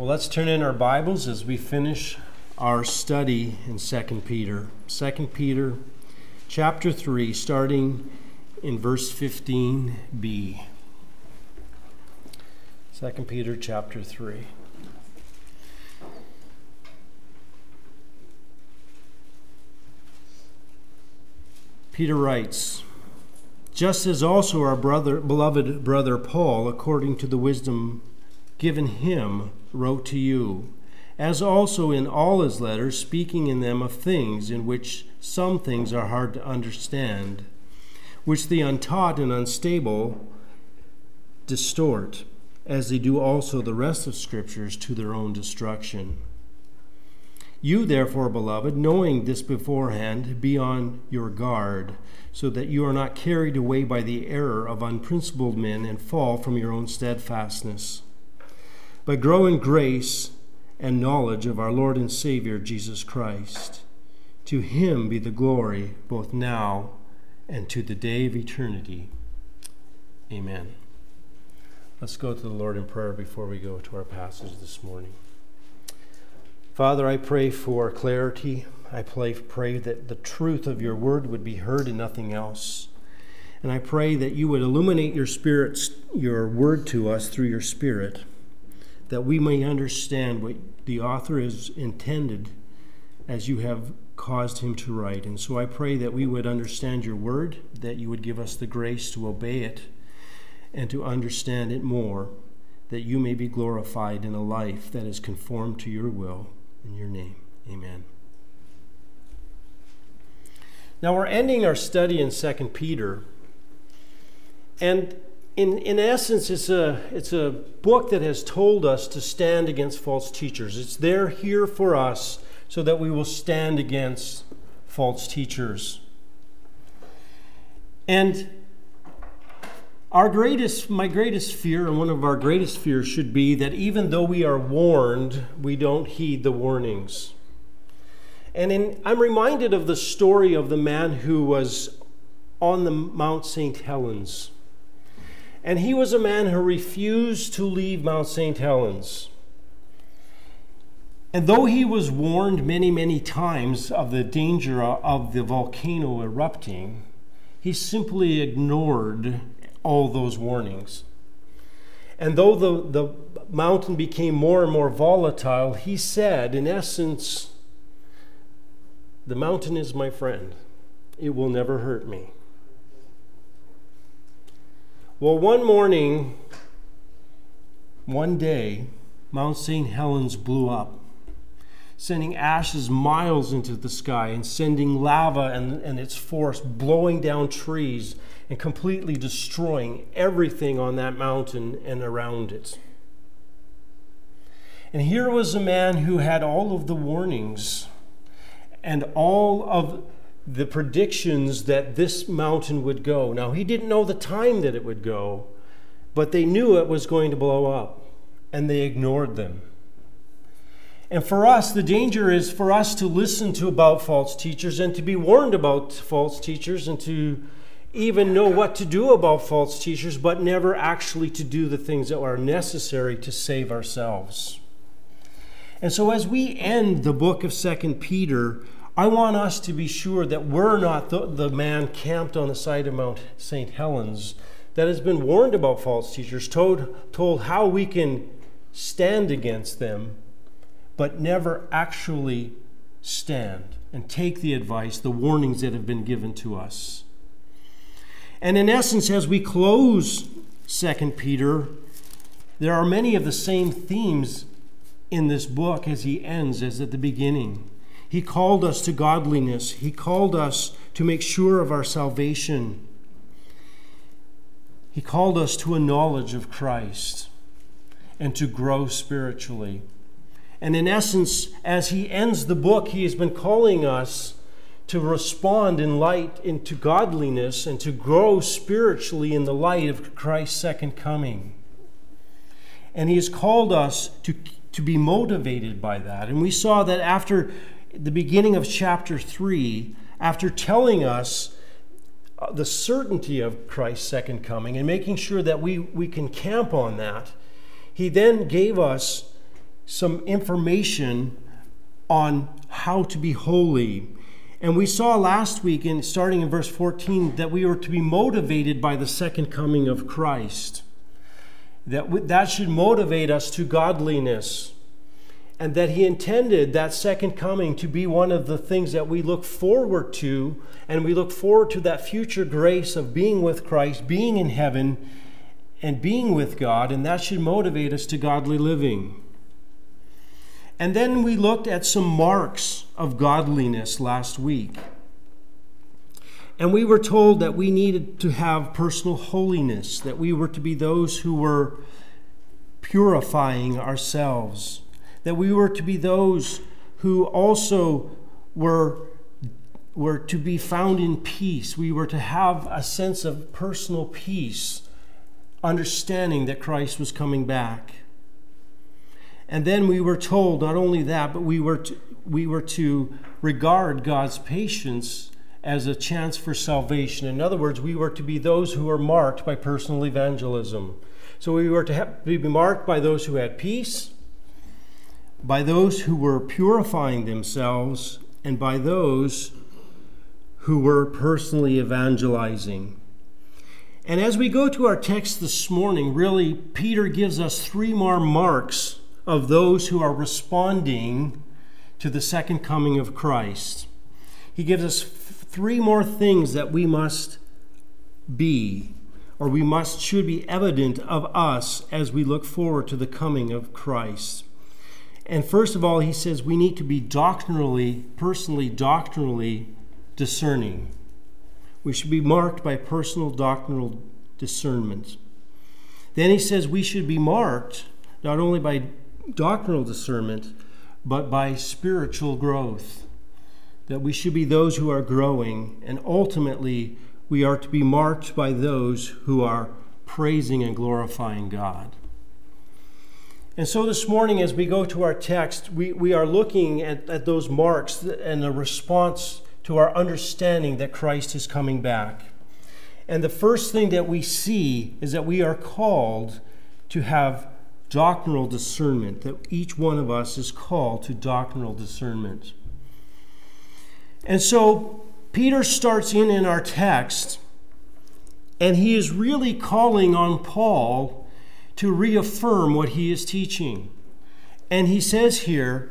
Well, let's turn in our Bibles as we finish our study in 2 Peter. 2 Peter chapter 3, starting in verse 15b. 2 Peter chapter 3. Peter writes, "Just as also our beloved brother Paul, according to the wisdom given him, wrote to you, as also in all his letters, speaking in them of things in which some things are hard to understand, which the untaught and unstable distort, as they do also the rest of Scriptures to their own destruction. You therefore, beloved, knowing this beforehand, be on your guard, so that you are not carried away by the error of unprincipled men and fall from your own steadfastness. But grow in grace and knowledge of our Lord and Savior, Jesus Christ. To him be the glory, both now and to the day of eternity. Amen." Let's go to the Lord in prayer before we go to our passage this morning. Father, I pray for clarity. I pray that the truth of your word would be heard and nothing else. And I pray that you would illuminate your word to us through your Spirit, that we may understand what the author has intended as you have caused him to write. And so I pray that we would understand your word, that you would give us the grace to obey it and to understand it more, that you may be glorified in a life that is conformed to your will. In your name, amen. Now we're ending our study in 2 Peter, and in essence, it's a book that has told us to stand against false teachers. It's there here for us so that we will stand against false teachers. And my greatest fear, and one of our greatest fears, should be that even though we are warned, we don't heed the warnings. And I'm reminded of the story of the man who was on the Mount St. Helens. And he was a man who refused to leave Mount St. Helens. And though he was warned many, many times of the danger of the volcano erupting, he simply ignored all those warnings. And though the mountain became more and more volatile, he said, in essence, "The mountain is my friend. It will never hurt me." Well, one day, Mount St. Helens blew up, sending ashes miles into the sky and sending lava and its force blowing down trees and completely destroying everything on that mountain and around it. And here was a man who had all of the warnings and all of the predictions that this mountain would go. Now, he didn't know the time that it would go, but they knew it was going to blow up, and they ignored them. And for us, the danger is for us to listen to about false teachers and to be warned about false teachers and to even know what to do about false teachers, but never actually to do the things that are necessary to save ourselves. And so as we end the book of 2 Peter, I want us to be sure that we're not the man camped on the side of Mount St. Helens that has been warned about false teachers, told how we can stand against them, but never actually stand and take the advice, the warnings that have been given to us. And in essence, as we close 2 Peter, there are many of the same themes in this book as he ends as at the beginning. He called us to godliness. He called us to make sure of our salvation. He called us to a knowledge of Christ and to grow spiritually. And in essence, as he ends the book, he has been calling us to respond in light into godliness and to grow spiritually in the light of Christ's second coming. And he has called us to be motivated by that. And we saw that after the beginning of chapter 3, after telling us the certainty of Christ's second coming and making sure that we can camp on that, he then gave us some information on how to be holy. And we saw last week, starting in verse 14, that we were to be motivated by the second coming of Christ. That should motivate us to godliness. And that he intended that second coming to be one of the things that we look forward to. And we look forward to that future grace of being with Christ, being in heaven, and being with God. And that should motivate us to godly living. And then we looked at some marks of godliness last week. And we were told that we needed to have personal holiness, that we were to be those who were purifying ourselves, that we were to be those who also were to be found in peace. We were to have a sense of personal peace, understanding that Christ was coming back. And then we were told not only that, but we were to regard God's patience as a chance for salvation. In other words, we were to be those who were marked by personal evangelism. So we were to be marked by those who had peace, by those who were purifying themselves, and by those who were personally evangelizing. And as we go to our text this morning, really, Peter gives us 3 more marks of those who are responding to the second coming of Christ. He gives us 3 more things that we must be, or should be evident of us as we look forward to the coming of Christ. And first of all, he says we need to be personally doctrinally discerning. We should be marked by personal doctrinal discernment. Then he says we should be marked not only by doctrinal discernment, but by spiritual growth. That we should be those who are growing, and ultimately we are to be marked by those who are praising and glorifying God. And so this morning, as we go to our text, we are looking at those marks and a response to our understanding that Christ is coming back. And the first thing that we see is that we are called to have doctrinal discernment, that each one of us is called to doctrinal discernment. And so Peter starts in our text, and he is really calling on Paul to reaffirm what he is teaching. And he says here,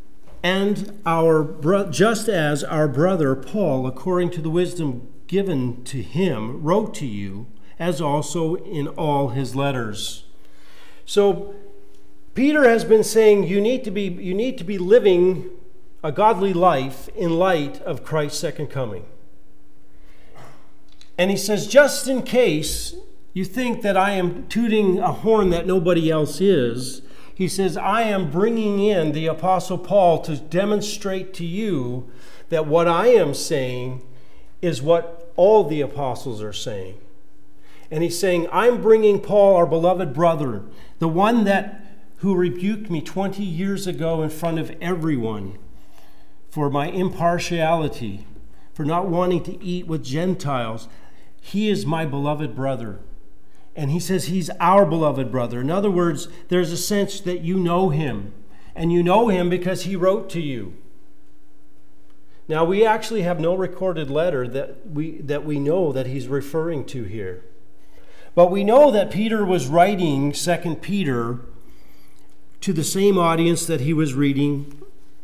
just as our brother Paul, according to the wisdom given to him, wrote to you, as also in all his letters. So Peter has been saying you need to be living a godly life in light of Christ's second coming. And he says, just in case you think that I am tooting a horn that nobody else is, he says, I am bringing in the Apostle Paul to demonstrate to you that what I am saying is what all the apostles are saying. And he's saying, I'm bringing Paul, our beloved brother, the one who rebuked me 20 years ago in front of everyone for my impartiality, for not wanting to eat with Gentiles. He is my beloved brother. And he says he's our beloved brother. In other words, there's a sense that you know him. And you know him because he wrote to you. Now, we actually have no recorded letter that we know that he's referring to here. But we know that Peter was writing 2 Peter to the same audience that he was writing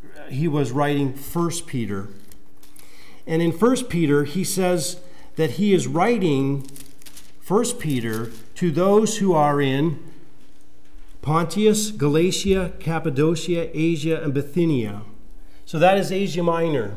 1 Peter. And in 1 Peter, he says that he is writing 1 Peter to those who are in Pontus, Galatia, Cappadocia, Asia, and Bithynia. So that is Asia Minor.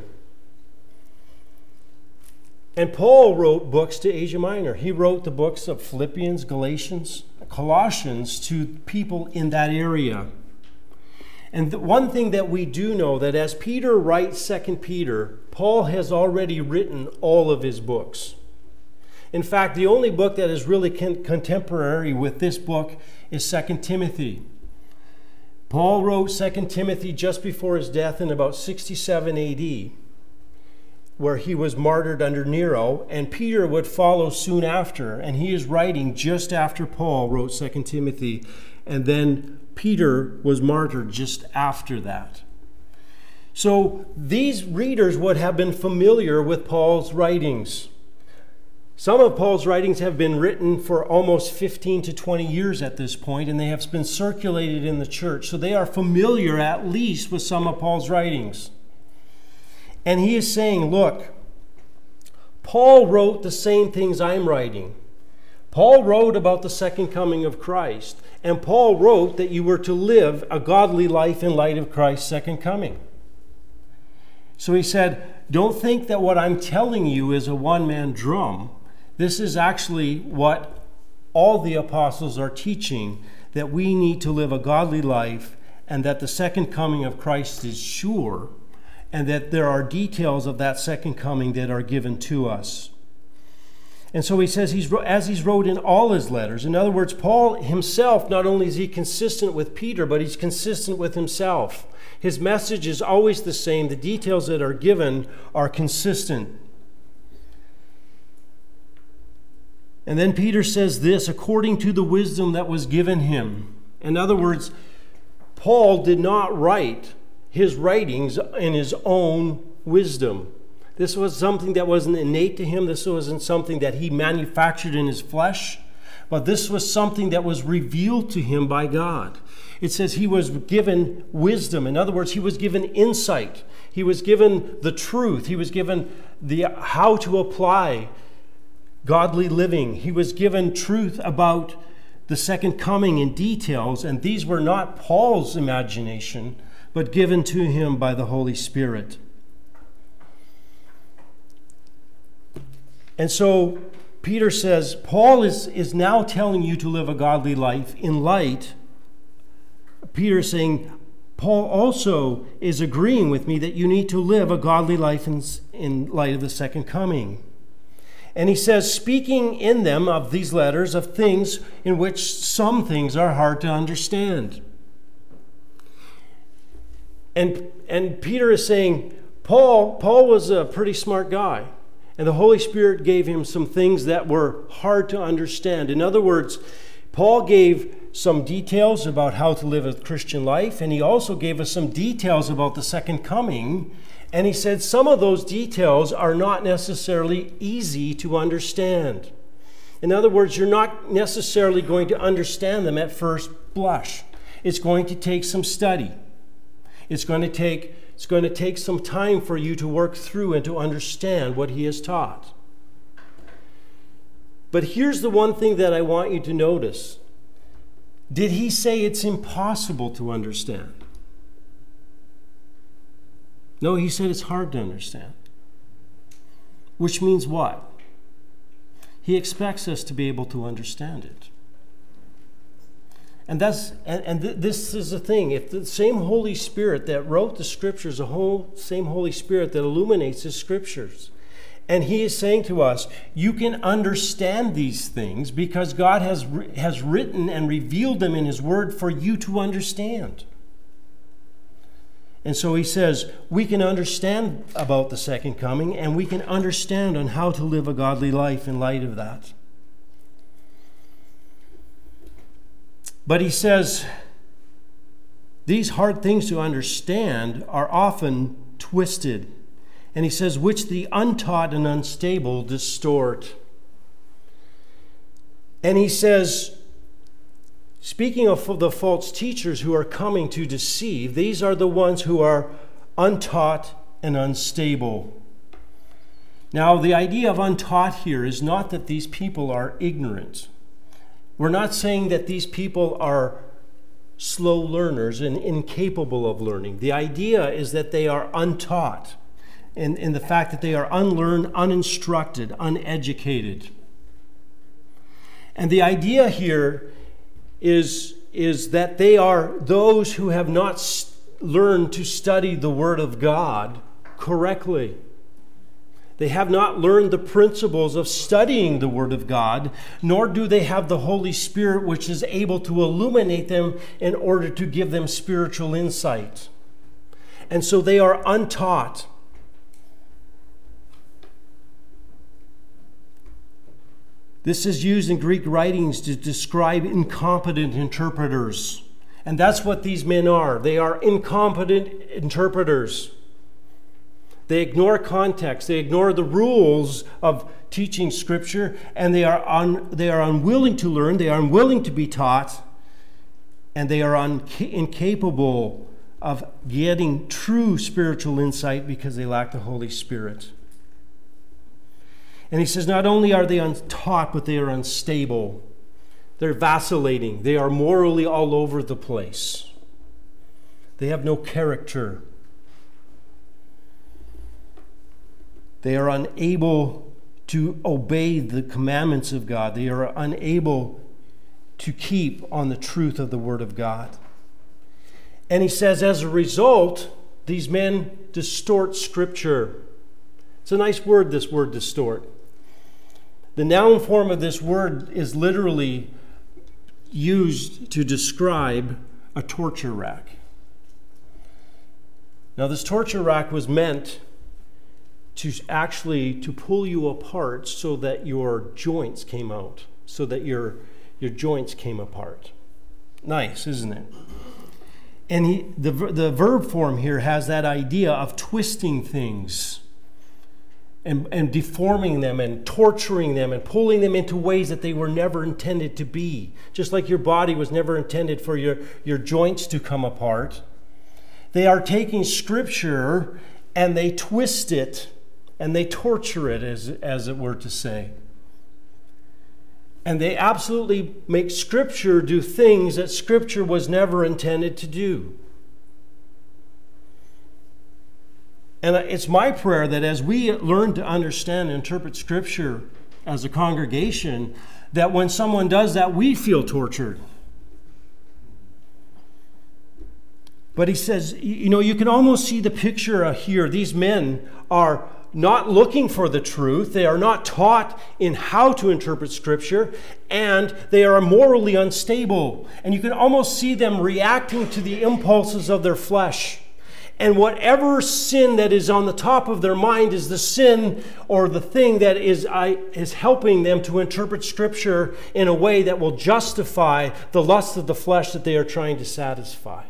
And Paul wrote books to Asia Minor. He wrote the books of Philippians, Galatians, Colossians to people in that area. And one thing that we do know, that as Peter writes 2 Peter, Paul has already written all of his books. In fact, the only book that is really contemporary with this book is 2 Timothy. Paul wrote 2 Timothy just before his death in about 67 AD. where he was martyred under Nero, and Peter would follow soon after. And he is writing just after Paul wrote 2 Timothy, and then Peter was martyred just after that. So these readers would have been familiar with Paul's writings. Some of Paul's writings have been written for almost 15 to 20 years at this point, and they have been circulated in the church. So they are familiar at least with some of Paul's writings. And he is saying, look, Paul wrote the same things I'm writing. Paul wrote about the second coming of Christ. And Paul wrote that you were to live a godly life in light of Christ's second coming. So he said, don't think that what I'm telling you is a one-man drum. This is actually what all the apostles are teaching, that we need to live a godly life and that the second coming of Christ is sure, and that there are details of that second coming that are given to us. And so he says, as he's wrote in all his letters, in other words, Paul himself, not only is he consistent with Peter, but he's consistent with himself. His message is always the same. The details that are given are consistent. And then Peter says this, according to the wisdom that was given him. In other words, Paul did not write his writings in his own wisdom. This was something that wasn't innate to him. This wasn't something that he manufactured in his flesh. But this was something that was revealed to him by God. It says he was given wisdom. In other words, he was given insight. He was given the truth. He was given the how to apply godly living. He was given truth about the second coming in details. And these were not Paul's imagination, but given to him by the Holy Spirit. And so Peter says, Paul is now telling you to live a godly life in light. Peter is saying, Paul also is agreeing with me that you need to live a godly life in light of the second coming. And he says, speaking in them of these letters of things in which some things are hard to understand. And Peter is saying, Paul was a pretty smart guy. And the Holy Spirit gave him some things that were hard to understand. In other words, Paul gave some details about how to live a Christian life, and he also gave us some details about the second coming. And he said some of those details are not necessarily easy to understand. In other words, you're not necessarily going to understand them at first blush. It's going to take some study. It's going to take some time for you to work through and to understand what he has taught. But here's the one thing that I want you to notice. Did he say it's impossible to understand? No, he said it's hard to understand. Which means what? He expects us to be able to understand it. And this is the thing. If the same Holy Spirit that wrote the Scriptures, the same Holy Spirit that illuminates the Scriptures, and he is saying to us, you can understand these things because God has written and revealed them in his word for you to understand. And so he says, we can understand about the second coming, and we can understand on how to live a godly life in light of that. But he says, these hard things to understand are often twisted. And he says, which the untaught and unstable distort. And he says, speaking of the false teachers who are coming to deceive, these are the ones who are untaught and unstable. Now, the idea of untaught here is not that these people are ignorant. We're not saying that these people are slow learners and incapable of learning. The idea is that they are untaught, in the fact that they are unlearned, uninstructed, uneducated. And the idea here is that they are those who have not learned to study the Word of God correctly. They have not learned the principles of studying the Word of God, nor do they have the Holy Spirit, which is able to illuminate them in order to give them spiritual insight. And so they are untaught. This is used in Greek writings to describe incompetent interpreters. And that's what these men are. They are incompetent interpreters. They ignore context. They ignore the rules of teaching Scripture, and they are unwilling to learn. They are unwilling to be taught, and they are incapable of getting true spiritual insight because they lack the Holy Spirit. And he says not only are they untaught, but they are unstable. They're vacillating. They are morally all over the place. They have no character. They are unable to obey the commandments of God. They are unable to keep on the truth of the Word of God. And he says, as a result, these men distort Scripture. It's a nice word, this word distort. The noun form of this word is literally used to describe a torture rack. Now, this torture rack was meant to pull you apart so that your joints came out, so that your joints came apart. Nice, isn't it? And the verb form here has that idea of twisting things and deforming them and torturing them and pulling them into ways that they were never intended to be. Just like your body was never intended for your joints to come apart. They are taking Scripture and they twist it and they torture it, as it were to say. And they absolutely make Scripture do things that Scripture was never intended to do. And it's my prayer that as we learn to understand and interpret Scripture as a congregation, that when someone does that, we feel tortured. But he says, you can almost see the picture here. These men are not looking for the truth. They are not taught in how to interpret Scripture, and they are morally unstable. And you can almost see them reacting to the impulses of their flesh. And whatever sin that is on the top of their mind is the sin or the thing that is helping them to interpret Scripture in a way that will justify the lust of the flesh that they are trying to satisfy.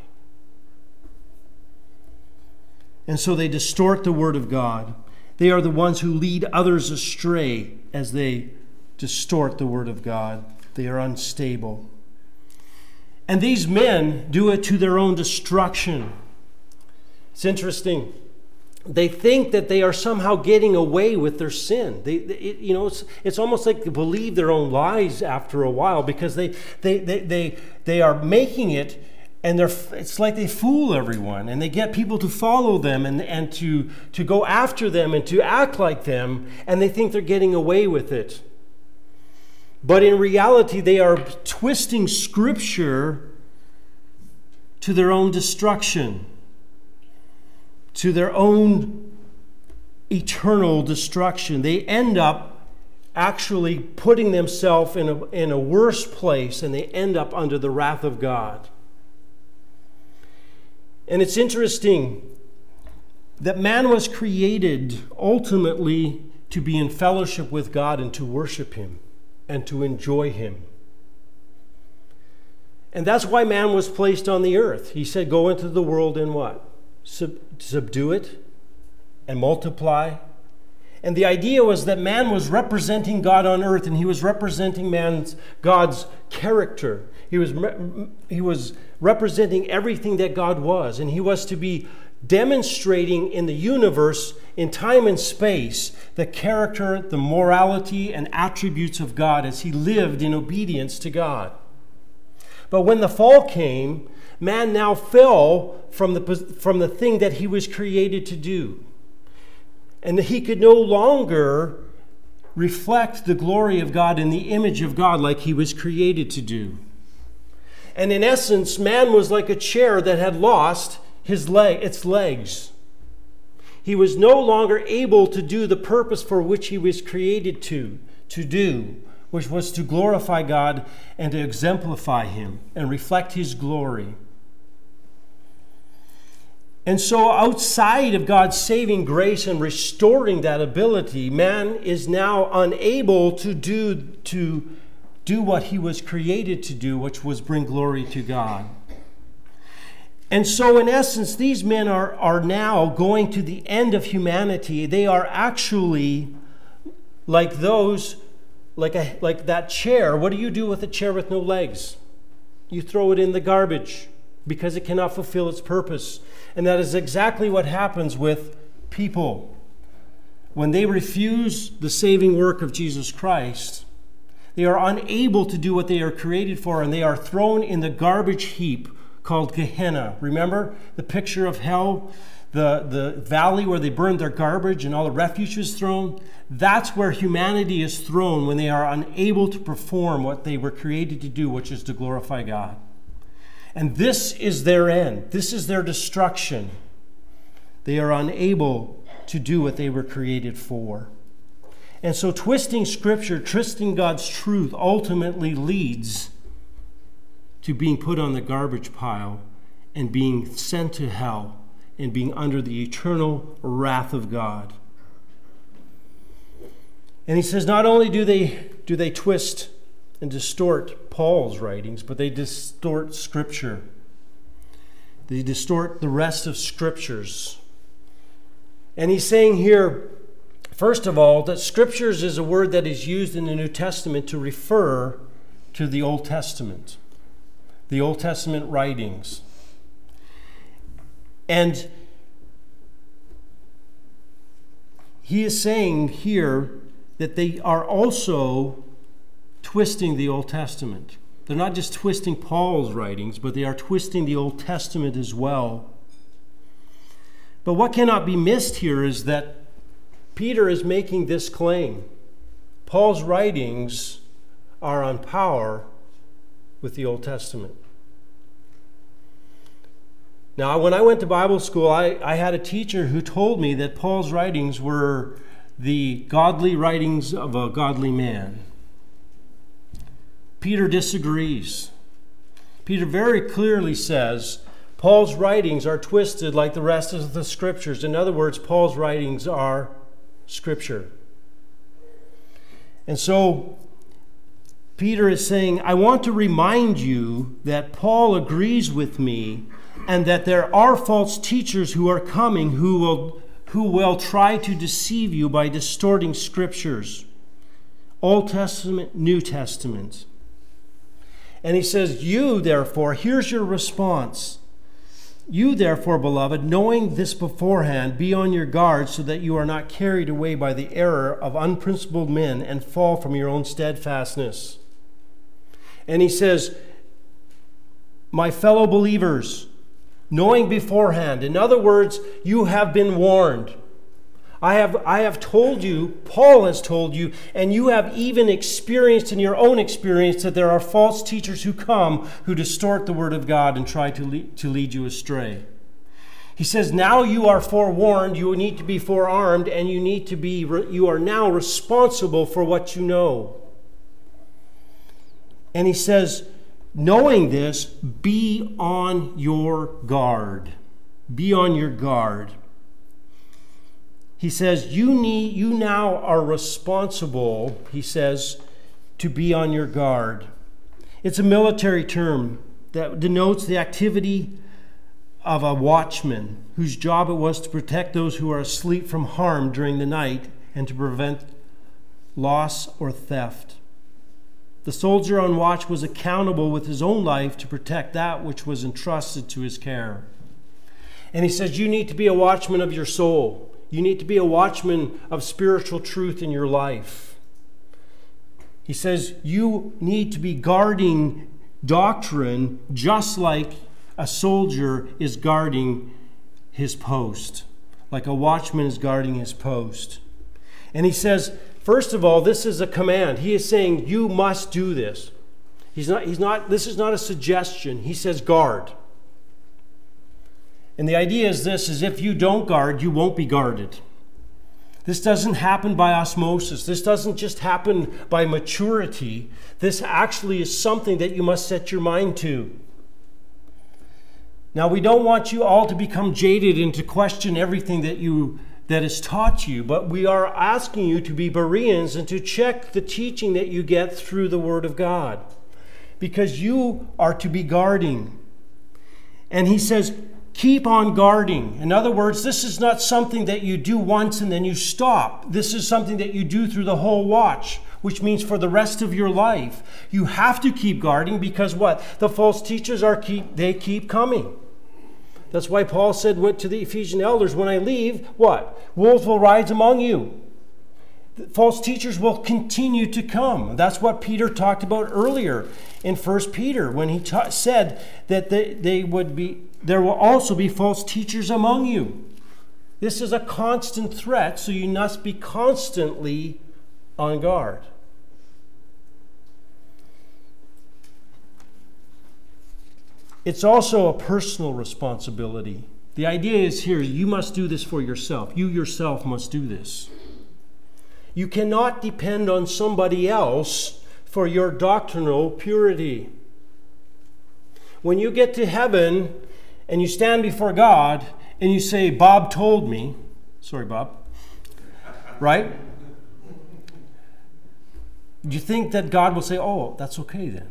And so they distort the Word of God. They are the ones who lead others astray as they distort the Word of God. They are unstable. And these men do it to their own destruction. It's interesting. They think that they are somehow getting away with their sin. It's almost like they believe their own lies after a while because they are making it, and it's like they fool everyone, and they get people to follow them and to go after them and to act like them, and they think they're getting away with it. But in reality, they are twisting Scripture to their own destruction, to their own eternal destruction. They end up actually putting themselves in a worse place, and they end up under the wrath of God. And it's interesting that man was created ultimately to be in fellowship with God and to worship Him and to enjoy Him. And that's why man was placed on the earth. He said, go into the world and what? Subdue it and multiply. And the idea was that man was representing God on earth, and he was representing God's character. He was representing everything that God was, and he was to be demonstrating in the universe, in time and space, the character, the morality, and attributes of God as he lived in obedience to God. But when the fall came, man now fell from the thing that he was created to do. And he could no longer reflect the glory of God in the image of God like he was created to do. And in essence, man was like a chair that had lost its legs. He was no longer able to do the purpose for which he was created to do, which was to glorify God and to exemplify Him and reflect His glory. And so outside of God's saving grace and restoring that ability, man is now unable to do what he was created to do, which was bring glory to God. And so in essence, these men are now going to the end of humanity. They are actually like those, like that chair. What do you do with a chair with no legs? You throw it in the garbage because it cannot fulfill its purpose. And that is exactly what happens with people. When they refuse the saving work of Jesus Christ, they are unable to do what they are created for, and they are thrown in the garbage heap called Gehenna. Remember the picture of hell? The valley where they burned their garbage and all the refuse was thrown? That's where humanity is thrown when they are unable to perform what they were created to do, which is to glorify God. And this is their end. This is their destruction. They are unable to do what they were created for. And so twisting Scripture, twisting God's truth, ultimately leads to being put on the garbage pile and being sent to hell and being under the eternal wrath of God. And he says not only do they twist and distort Paul's writings, but they distort Scripture. They distort the rest of Scriptures. And he's saying here, first of all, that Scriptures is a word that is used in the New Testament to refer to the Old Testament, the Old Testament writings. And he is saying here that they are also twisting the Old Testament. They're not just twisting Paul's writings, but they are twisting the Old Testament as well. But what cannot be missed here is that Peter is making this claim. Paul's writings are on par with the Old Testament. Now, when I went to Bible school, I had a teacher who told me that Paul's writings were the godly writings of a godly man. Peter disagrees. Peter very clearly says Paul's writings are twisted like the rest of the Scriptures. In other words, Paul's writings are Scripture. And so Peter is saying, I want to remind you that Paul agrees with me and that there are false teachers who are coming who will try to deceive you by distorting Scriptures. Old Testament, New Testament. And he says, you therefore, here's your response. You therefore, beloved, knowing this beforehand, be on your guard so that you are not carried away by the error of unprincipled men and fall from your own steadfastness. And he says, my fellow believers, knowing beforehand. In other words, you have been warned. I have told you, Paul has told you, and you have even experienced in your own experience that there are false teachers who come who distort the Word of God and try to lead you astray. He says, now you are forewarned, you need to be forearmed, and you are now responsible for what you know. And he says, knowing this, be on your guard. Be on your guard. He says, you now are responsible, he says, to be on your guard. It's a military term that denotes the activity of a watchman whose job it was to protect those who are asleep from harm during the night and to prevent loss or theft. The soldier on watch was accountable with his own life to protect that which was entrusted to his care. And he says, you need to be a watchman of your soul. You need to be a watchman of spiritual truth in your life. He says you need to be guarding doctrine just like a soldier is guarding his post, like a watchman is guarding his post. And he says, first of all, this is a command. He is saying you must do this. This is not a suggestion. He says guard. And the idea is this, is if you don't guard, you won't be guarded. This doesn't happen by osmosis. This doesn't just happen by maturity. This actually is something that you must set your mind to. Now, we don't want you all to become jaded and to question everything that is taught you, but we are asking you to be Bereans and to check the teaching that you get through the Word of God, because you are to be guarding. And he says, keep on guarding. In other words, this is not something that you do once and then you stop. This is something that you do through the whole watch, which means for the rest of your life. You have to keep guarding because what? The false teachers keep coming. That's why Paul said to the Ephesian elders, when I leave, what? Wolves will rise among you. False teachers will continue to come. That's what Peter talked about earlier in 1 Peter when he said that there will also be false teachers among you. This is a constant threat, so you must be constantly on guard. It's also a personal responsibility. The idea is here, you must do this for yourself. You yourself must do this. You cannot depend on somebody else for your doctrinal purity. When you get to heaven and you stand before God and you say, Bob told me, sorry, Bob, right? Do you think that God will say, oh, that's okay then?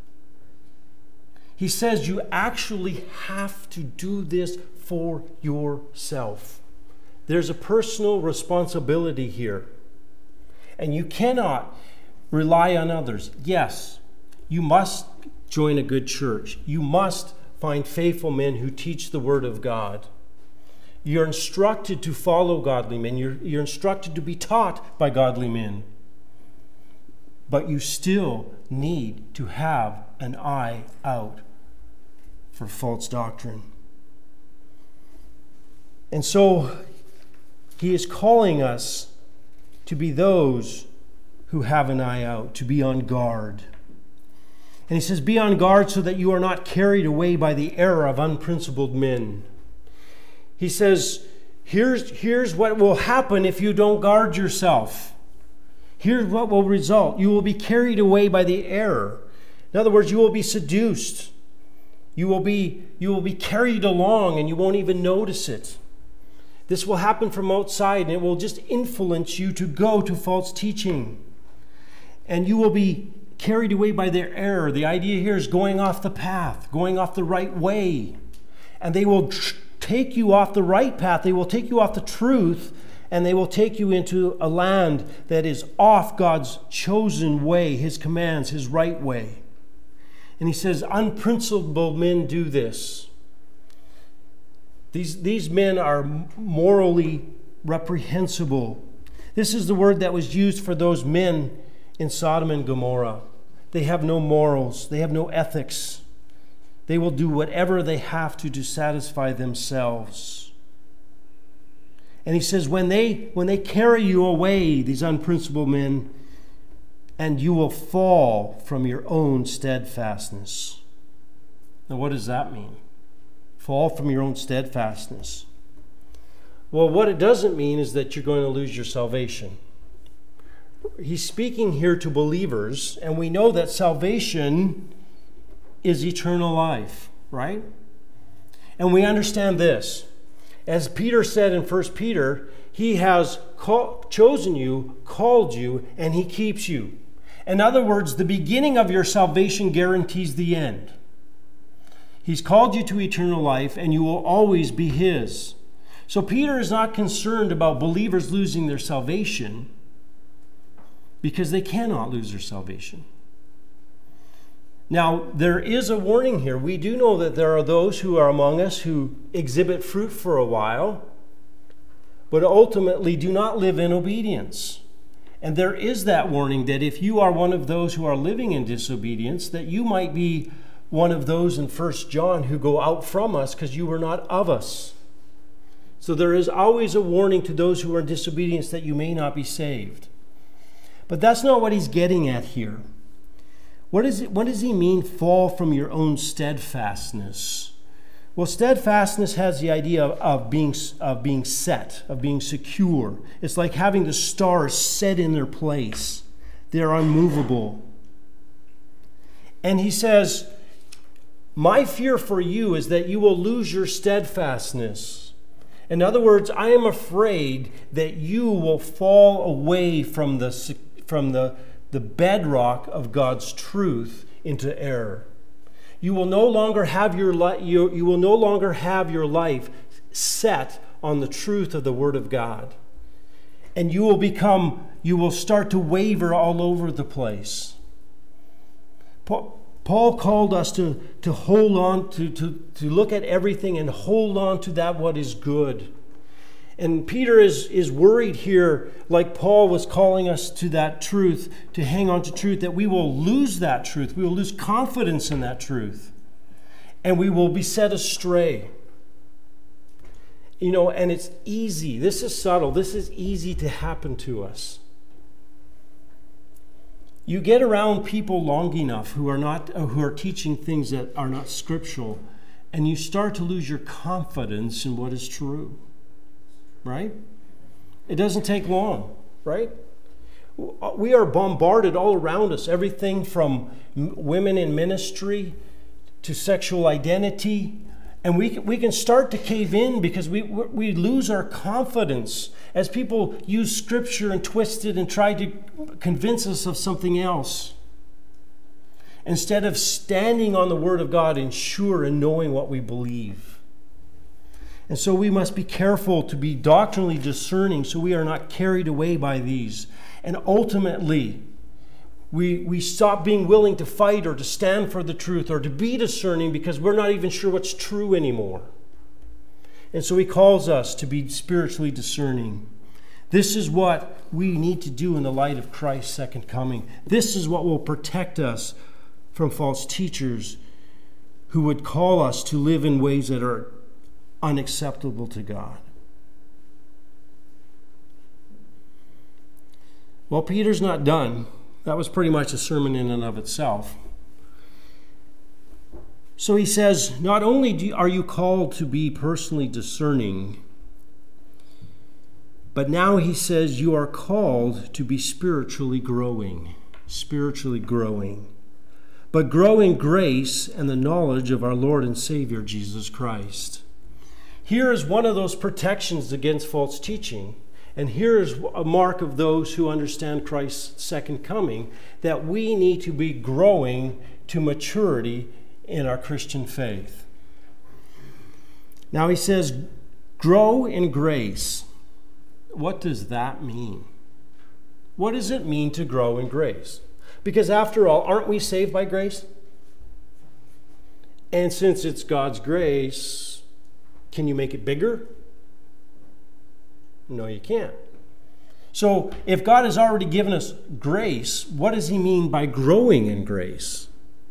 He says you actually have to do this for yourself. There's a personal responsibility here. And you cannot rely on others. Yes, you must join a good church. You must find faithful men who teach the Word of God. You're instructed to follow godly men. You're instructed to be taught by godly men. But you still need to have an eye out for false doctrine. And so he is calling us to be those who have an eye out, to be on guard. And he says, be on guard so that you are not carried away by the error of unprincipled men. He says, here's what will happen if you don't guard yourself. Here's what will result. You will be carried away by the error. In other words, you will be seduced. You will be carried along and you won't even notice it. This will happen from outside and it will just influence you to go to false teaching. And you will be carried away by their error. The idea here is going off the path, going off the right way. And they will take you off the right path. They will take you off the truth, and they will take you into a land that is off God's chosen way, His commands, His right way. And he says, unprincipled men do this. These men are morally reprehensible. This is the word that was used for those men in Sodom and Gomorrah. They have no morals. They have no ethics. They will do whatever they have to satisfy themselves. And he says, when they carry you away, these unprincipled men, and you will fall from your own steadfastness. Now, what does that mean? Fall from your own steadfastness. Well, what it doesn't mean is that you're going to lose your salvation. He's speaking here to believers, and we know that salvation is eternal life, right? And we understand this. As Peter said in 1 Peter, He has chosen you, called you, and He keeps you. In other words, the beginning of your salvation guarantees the end. He's called you to eternal life, and you will always be His. So Peter is not concerned about believers losing their salvation, because they cannot lose their salvation. Now, there is a warning here. We do know that there are those who are among us who exhibit fruit for a while, but ultimately do not live in obedience. And there is that warning that if you are one of those who are living in disobedience, that you might be one of those in 1 John who go out from us because you were not of us. So there is always a warning to those who are in disobedience that you may not be saved. But that's not what he's getting at here. What does he mean, fall from your own steadfastness? Well, steadfastness has the idea of being set, of being secure. It's like having the stars set in their place. They're unmovable. And he says, My fear for you is that you will lose your steadfastness. In other words, I am afraid that you will fall away from the bedrock of God's truth into error. You will no longer have your life set on the truth of the Word of God. And you will start to waver all over the place. Paul called us to hold on, to look at everything and hold on to that what is good. And Peter is worried here, like Paul was calling us to that truth, to hang on to truth, that we will lose that truth. We will lose confidence in that truth. And we will be set astray. And it's easy. This is subtle. This is easy to happen to us. You get around people long enough who are teaching things that are not scriptural, and you start to lose your confidence in what is true. Right? It doesn't take long, right? We are bombarded all around us. Everything from women in ministry to sexual identity. And we can start to cave in because we lose our confidence as people use Scripture and twist it and try to convince us of something else. Instead of standing on the Word of God and sure and knowing what we believe. And so we must be careful to be doctrinally discerning so we are not carried away by these. And ultimately, we stop being willing to fight or to stand for the truth or to be discerning because we're not even sure what's true anymore. And so he calls us to be spiritually discerning. This is what we need to do in the light of Christ's second coming. This is what will protect us from false teachers who would call us to live in ways that are unacceptable to God. Well, Peter's not done. That was pretty much a sermon in and of itself. So he says, not only are you called to be personally discerning, but now he says you are called to be spiritually growing. Spiritually growing. But grow in grace and the knowledge of our Lord and Savior, Jesus Christ. Here is one of those protections against false teaching. And here is a mark of those who understand Christ's second coming, that we need to be growing to maturity in our Christian faith. Now he says, grow in grace. What does that mean? What does it mean to grow in grace? Because after all, aren't we saved by grace? And since it's God's grace, can you make it bigger? No, you can't. So if God has already given us grace, what does he mean by growing in grace?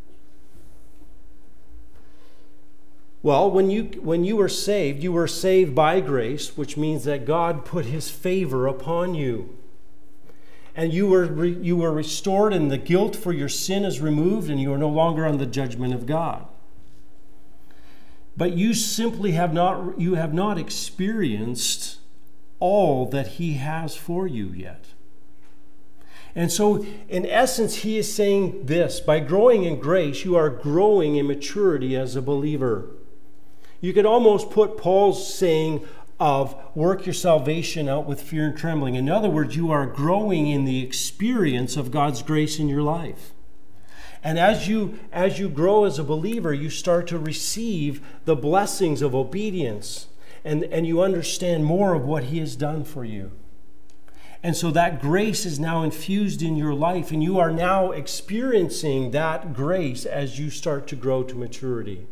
Well, when you were saved by grace, which means that God put his favor upon you. And you were restored, and the guilt for your sin is removed, and you are no longer on the judgment of God. But you simply have not experienced all that he has for you yet. And so, in essence, he is saying this: by growing in grace, you are growing in maturity as a believer. You could almost put Paul's saying of work your salvation out with fear and trembling. In other words, you are growing in the experience of God's grace in your life. And as you grow as a believer, you start to receive the blessings of obedience, and you understand more of what he has done for you. And so that grace is now infused in your life, and you are now experiencing that grace as you start to grow to maturity.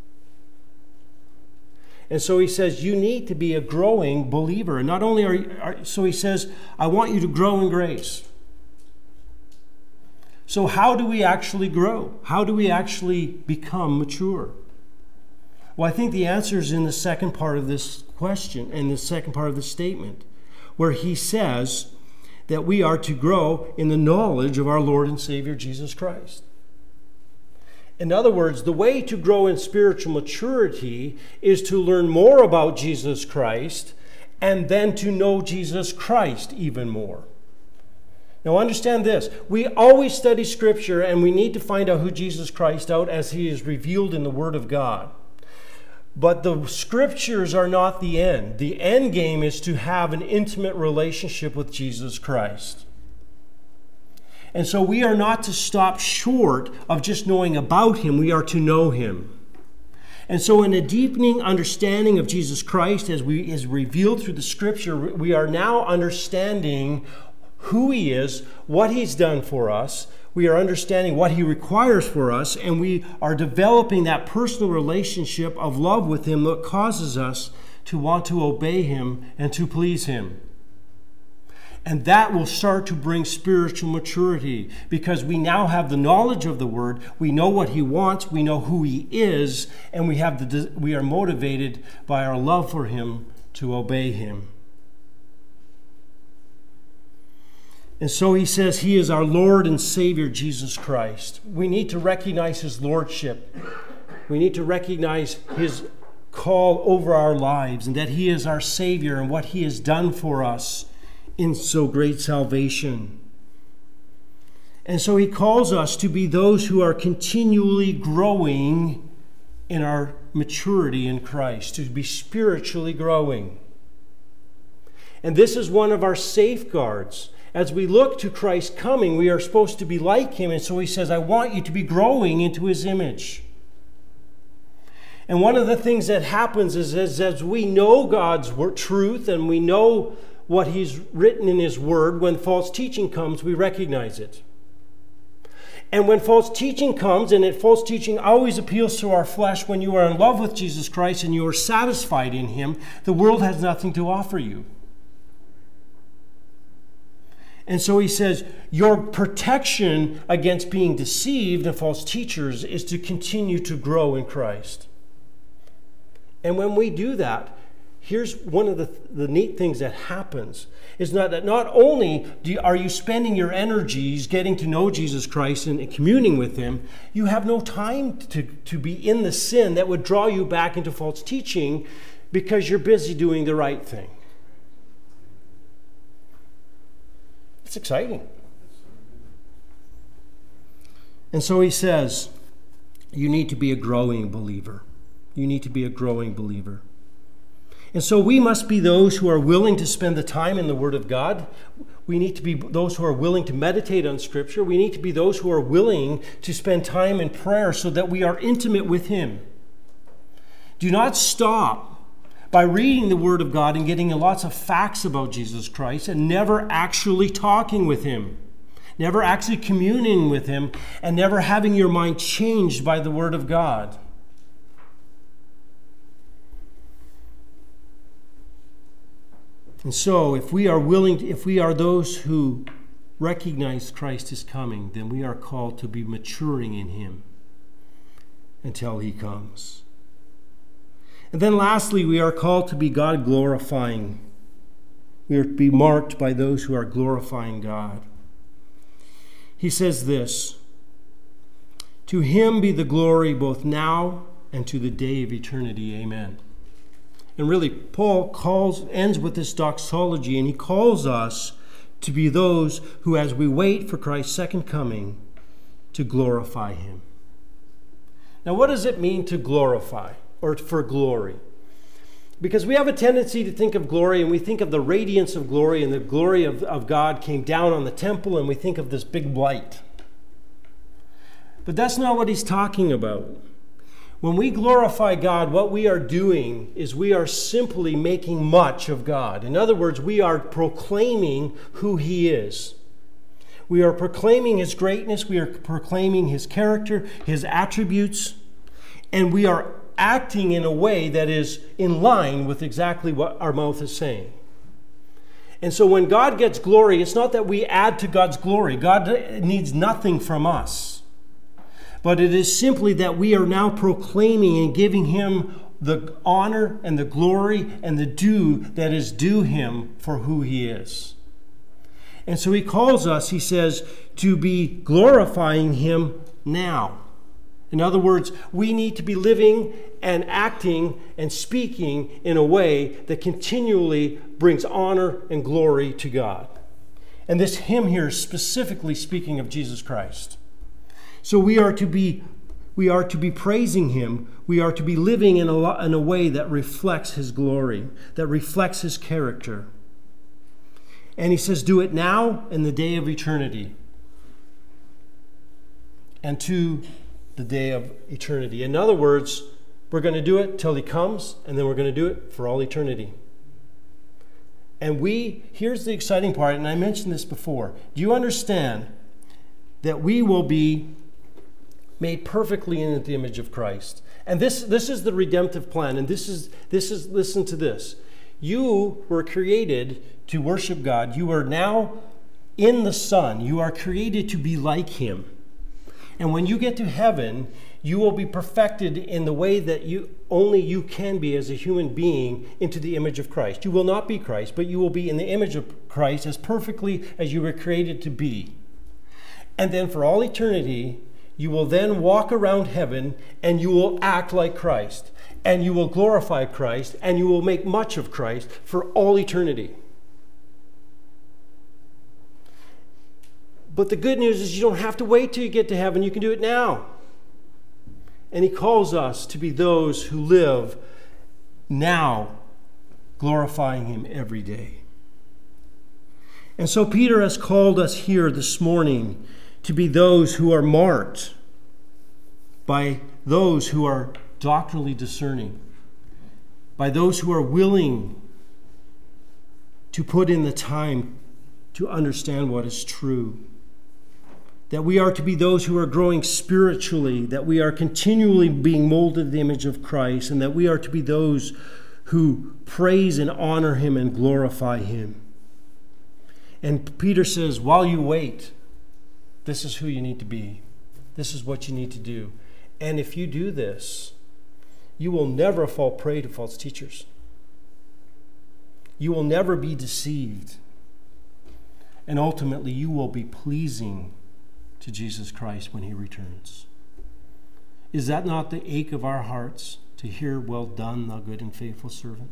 And so he says, you need to be a growing believer. And not only so he says, I want you to grow in grace. So how do we actually grow? How do we actually become mature? Well, I think the answer is in the second part of this question, and the second part of the statement, where he says that we are to grow in the knowledge of our Lord and Savior, Jesus Christ. In other words, the way to grow in spiritual maturity is to learn more about Jesus Christ and then to know Jesus Christ even more. Now understand this. We always study Scripture and we need to find out who Jesus Christ out as he is revealed in the Word of God. But the Scriptures are not the end. The end game is to have an intimate relationship with Jesus Christ. And so we are not to stop short of just knowing about him. We are to know him. And so in a deepening understanding of Jesus Christ as is revealed through the Scripture, we are now understanding who he is, what he's done for us. We are understanding what he requires for us, and we are developing that personal relationship of love with him that causes us to want to obey him and to please him. And that will start to bring spiritual maturity because we now have the knowledge of the Word, we know what he wants, we know who he is, and we are motivated by our love for him to obey him. And so he says he is our Lord and Savior, Jesus Christ. We need to recognize his lordship. We need to recognize his call over our lives and that he is our Savior and what he has done for us in so great salvation. And so he calls us to be those who are continually growing in our maturity in Christ, to be spiritually growing. And this is one of our safeguards. As we look to Christ coming, we are supposed to be like him. And so he says, I want you to be growing into his image. And one of the things that happens is as we know God's truth and we know what he's written in his word, when false teaching comes, we recognize it. And when false teaching comes, and false teaching always appeals to our flesh, when you are in love with Jesus Christ and you are satisfied in him, the world has nothing to offer you. And so he says, your protection against being deceived in false teachers is to continue to grow in Christ. And when we do that, here's one of the neat things that happens, is that not only are you spending your energies getting to know Jesus Christ and communing with him, you have no time to be in the sin that would draw you back into false teaching because you're busy doing the right thing. It's exciting. And so he says, you need to be a growing believer. You need to be a growing believer. And so we must be those who are willing to spend the time in the Word of God. We need to be those who are willing to meditate on Scripture. We need to be those who are willing to spend time in prayer so that we are intimate with him. Do not stop by reading the Word of God and getting lots of facts about Jesus Christ and never actually talking with him, never actually communing with him, and never having your mind changed by the Word of God. And so if we are those who recognize Christ is coming, then we are called to be maturing in him until he comes. And then lastly, we are called to be God glorifying. We are to be marked by those who are glorifying God. He says this, to him be the glory both now and to the day of eternity. Amen. And really, Paul ends with this doxology, and he calls us to be those who, as we wait for Christ's second coming, to glorify him. Now, what does it mean to glorify? Or for glory? Because we have a tendency to think of glory, and we think of the radiance of glory, and the glory of God came down on the temple, and we think of this big light. But that's not what he's talking about. When we glorify God, what we are doing is we are simply making much of God. In other words, we are proclaiming who he is. We are proclaiming his greatness, we are proclaiming his character, his attributes, and we are acting in a way that is in line with exactly what our mouth is saying. And so when God gets glory, it's not that we add to God's glory. God needs nothing from us. But it is simply that we are now proclaiming and giving him the honor and the glory and the due that is due him for who he is. And so he calls us, he says, to be glorifying him now. In other words, we need to be living and acting and speaking in a way that continually brings honor and glory to God. And this hymn here is specifically speaking of Jesus Christ. So we are to be praising him. We are to be living in a way that reflects his glory, that reflects his character. And he says, do it now in the day of eternity. And to the day of eternity. In other words, we're going to do it till he comes, and then we're going to do it for all eternity. And here's the exciting part, and I mentioned this before. Do you understand that we will be made perfectly in the image of Christ? And this is the redemptive plan, and this is listen to this. You were created to worship God. You are now in the Son. You are created to be like him. And when you get to heaven, you will be perfected in the way that only you can be as a human being into the image of Christ. You will not be Christ, but you will be in the image of Christ as perfectly as you were created to be. And then for all eternity, you will then walk around heaven and you will act like Christ. And you will glorify Christ and you will make much of Christ for all eternity. But the good news is you don't have to wait till you get to heaven. You can do it now. And he calls us to be those who live now, glorifying him every day. And so Peter has called us here this morning to be those who are marked by those who are doctrinally discerning, by those who are willing to put in the time to understand what is true. That we are to be those who are growing spiritually, that we are continually being molded in the image of Christ, and that we are to be those who praise and honor him and glorify him. And Peter says, while you wait, this is who you need to be. This is what you need to do. And if you do this, you will never fall prey to false teachers. You will never be deceived. And ultimately, you will be pleasing to Jesus Christ when he returns. Is that not the ache of our hearts to hear, well done, thou good and faithful servant?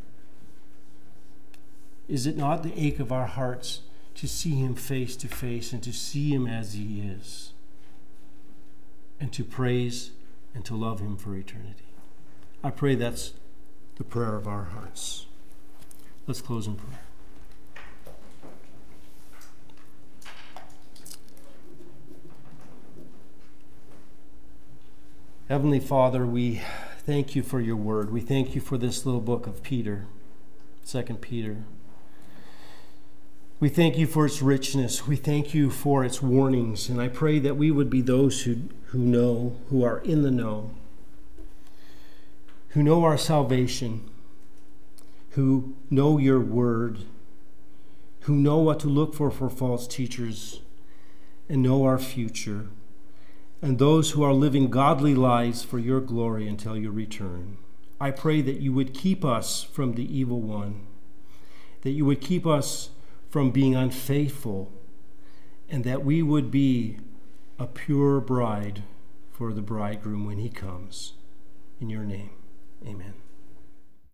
Is it not the ache of our hearts to see him face to face and to see him as he is, and to praise and to love him for eternity? I pray that's the prayer of our hearts. Let's close in prayer. Heavenly Father, we thank you for your word. We thank you for this little book of Peter, 2 Peter. We thank you for its richness. We thank you for its warnings. And I pray that we would be those who know, who are in the know, who know our salvation, who know your word, who know what to look for false teachers, and know our future, and those who are living godly lives for your glory until you return. I pray that you would keep us from the evil one, that you would keep us from being unfaithful, and that we would be a pure bride for the bridegroom when he comes. In your name, amen.